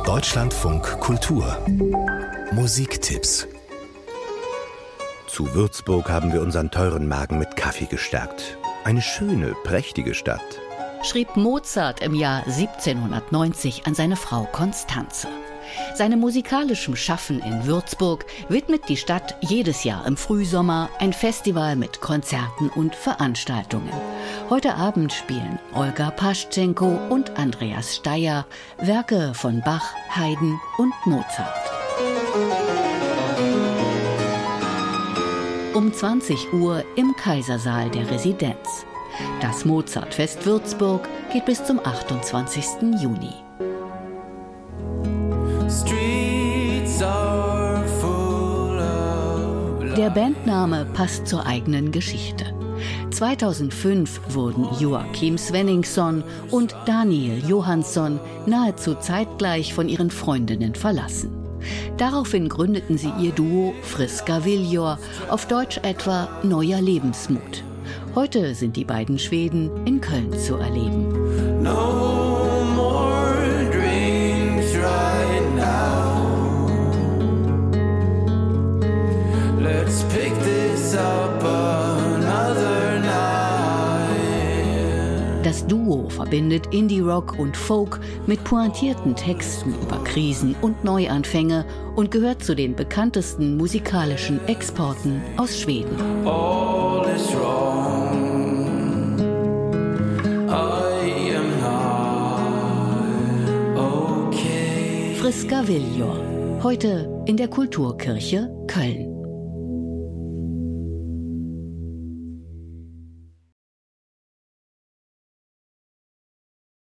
Deutschlandfunk Kultur Musiktipps. Zu Würzburg haben wir unseren teuren Magen mit Kaffee gestärkt. Eine schöne, prächtige Stadt. Schrieb Mozart im Jahr 1790 an seine Frau Constanze. Seinem musikalischen Schaffen in Würzburg widmet die Stadt jedes Jahr im Frühsommer ein Festival mit Konzerten und Veranstaltungen. Heute Abend spielen Olga Paschzenko und Andreas Steyer Werke von Bach, Haydn und Mozart. Um 20 Uhr im Kaisersaal der Residenz. Das Mozartfest Würzburg geht bis zum 28. Juni. Der Bandname passt zur eigenen Geschichte. 2005 wurden Joakim Svenningsson und Daniel Johansson nahezu zeitgleich von ihren Freundinnen verlassen. Daraufhin gründeten sie ihr Duo Friska Viljor, auf Deutsch etwa Neuer Lebensmut. Heute sind die beiden Schweden in Köln zu erleben. No more dreams right now. Let's pick this up another night. Das Duo verbindet Indie-Rock und Folk mit pointierten Texten über Krisen und Neuanfänge und gehört zu den bekanntesten musikalischen Exporten aus Schweden. All is wrong. I am not okay. Friska Viljor, heute in der Kulturkirche Köln.